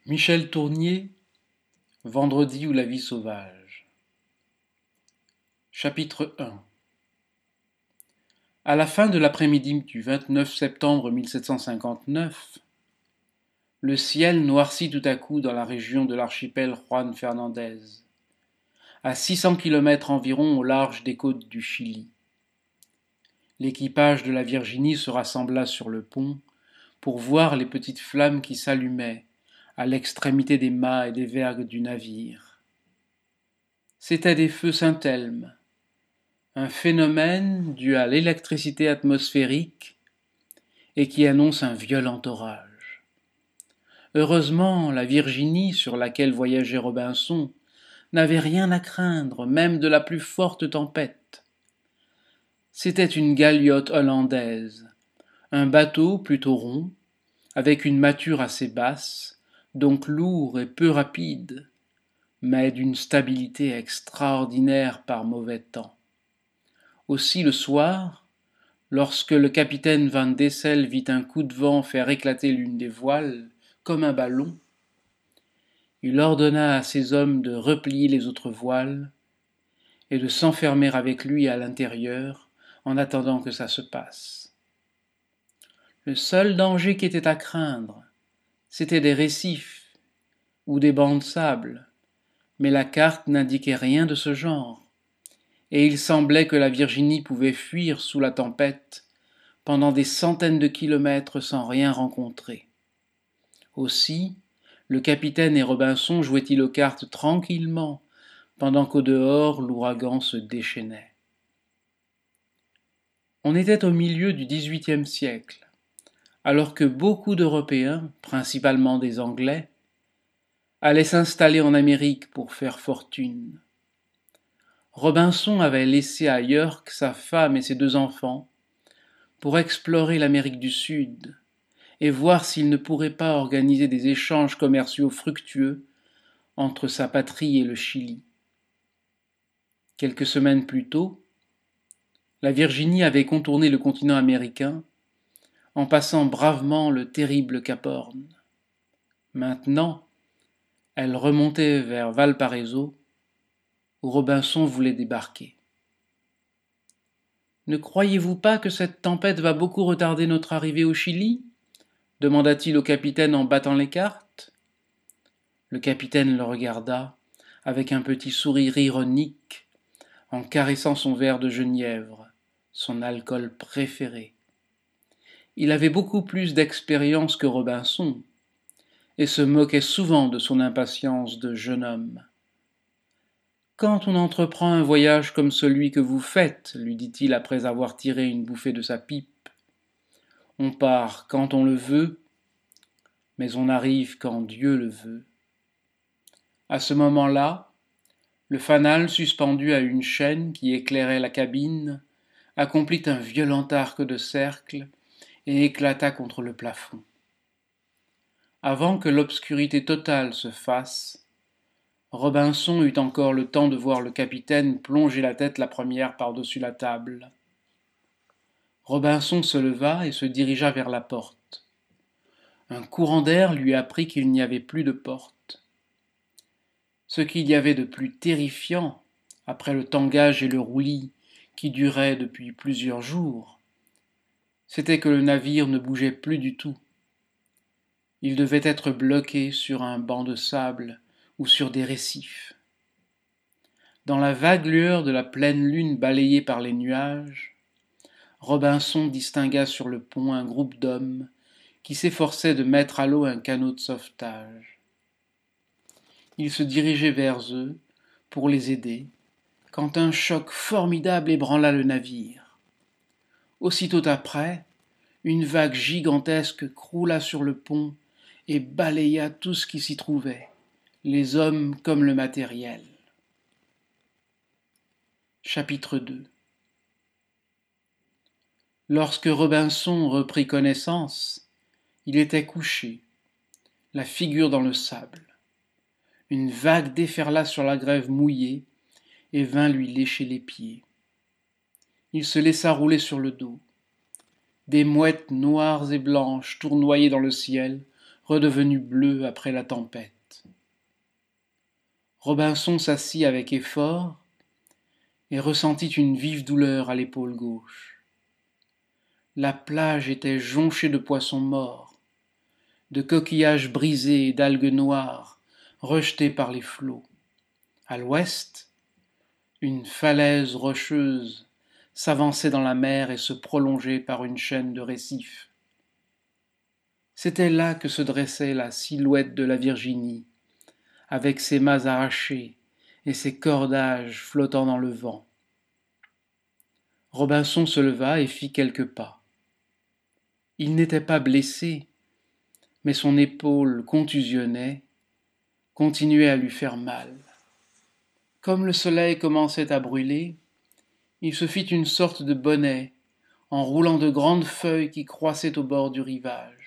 Michel Tournier, Vendredi ou la vie sauvage. Chapitre 1. À la fin de l'après-midi du 29 septembre 1759, le ciel noircit tout à coup dans la région de l'archipel Juan Fernandez, à 600 kilomètres environ au large des côtes du Chili. L'équipage de la Virginie se rassembla sur le pont pour voir les petites flammes qui s'allumaient à l'extrémité des mâts et des vergues du navire. C'étaient des feux Saint-Elme, un phénomène dû à l'électricité atmosphérique et qui annonce un violent orage. Heureusement, la Virginie, sur laquelle voyageait Robinson, n'avait rien à craindre, même de la plus forte tempête. C'était une galiote hollandaise, un bateau plutôt rond, avec une mâture assez basse, donc lourd et peu rapide, mais d'une stabilité extraordinaire par mauvais temps. Aussi le soir, lorsque le capitaine Van Dessel vit un coup de vent faire éclater l'une des voiles, comme un ballon, il ordonna à ses hommes de replier les autres voiles et de s'enfermer avec lui à l'intérieur en attendant que ça se passe. Le seul danger qui était à craindre, c'était des récifs ou des bancs de sable, mais la carte n'indiquait rien de ce genre, et il semblait que la Virginie pouvait fuir sous la tempête pendant des centaines de kilomètres sans rien rencontrer. Aussi, le capitaine et Robinson jouaient-ils aux cartes tranquillement, pendant qu'au dehors l'ouragan se déchaînait. On était au milieu du XVIIIe siècle, alors que beaucoup d'Européens, principalement des Anglais, allaient s'installer en Amérique pour faire fortune. Robinson avait laissé à York sa femme et ses 2 enfants pour explorer l'Amérique du Sud et voir s'il ne pourrait pas organiser des échanges commerciaux fructueux entre sa patrie et le Chili. Quelques semaines plus tôt, la Virginie avait contourné le continent américain en passant bravement le terrible Cap Horn. Maintenant, elle remontait vers Valparaiso, où Robinson voulait débarquer. « Ne croyez-vous pas que cette tempête va beaucoup retarder notre arrivée au Chili ?» demanda-t-il au capitaine en battant les cartes. Le capitaine le regarda avec un petit sourire ironique en caressant son verre de genièvre, son alcool préféré. Il avait beaucoup plus d'expérience que Robinson et se moquait souvent de son impatience de jeune homme. « Quand on entreprend un voyage comme celui que vous faites, lui dit-il après avoir tiré une bouffée de sa pipe, on part quand on le veut, mais on arrive quand Dieu le veut. » À ce moment-là, le fanal suspendu à une chaîne qui éclairait la cabine accomplit un violent arc de cercle et éclata contre le plafond. Avant que l'obscurité totale se fasse, Robinson eut encore le temps de voir le capitaine plonger la tête la première par-dessus la table. Robinson se leva et se dirigea vers la porte. Un courant d'air lui apprit qu'il n'y avait plus de porte. Ce qu'il y avait de plus terrifiant, après le tangage et le roulis qui duraient depuis plusieurs jours, c'était que le navire ne bougeait plus du tout. Il devait être bloqué sur un banc de sable ou sur des récifs. Dans la vague lueur de la pleine lune balayée par les nuages, Robinson distingua sur le pont un groupe d'hommes qui s'efforçaient de mettre à l'eau un canot de sauvetage. Il se dirigeait vers eux pour les aider, quand un choc formidable ébranla le navire. Aussitôt après, une vague gigantesque croula sur le pont et balaya tout ce qui s'y trouvait, les hommes comme le matériel. Chapitre 2. Lorsque Robinson reprit connaissance, il était couché, la figure dans le sable. Une vague déferla sur la grève mouillée et vint lui lécher les pieds. Il se laissa rouler sur le dos. Des mouettes noires et blanches tournoyaient dans le ciel, redevenu bleu après la tempête. Robinson s'assit avec effort et ressentit une vive douleur à l'épaule gauche. La plage était jonchée de poissons morts, de coquillages brisés et d'algues noires rejetées par les flots. À l'ouest, une falaise rocheuse s'avançait dans la mer et se prolongeait par une chaîne de récifs. C'était là que se dressait la silhouette de la Virginie, avec ses mâts arrachés et ses cordages flottant dans le vent. Robinson se leva et fit quelques pas. Il n'était pas blessé, mais son épaule contusionnée continuait à lui faire mal. Comme le soleil commençait à brûler, il se fit une sorte de bonnet en roulant de grandes feuilles qui croissaient au bord du rivage.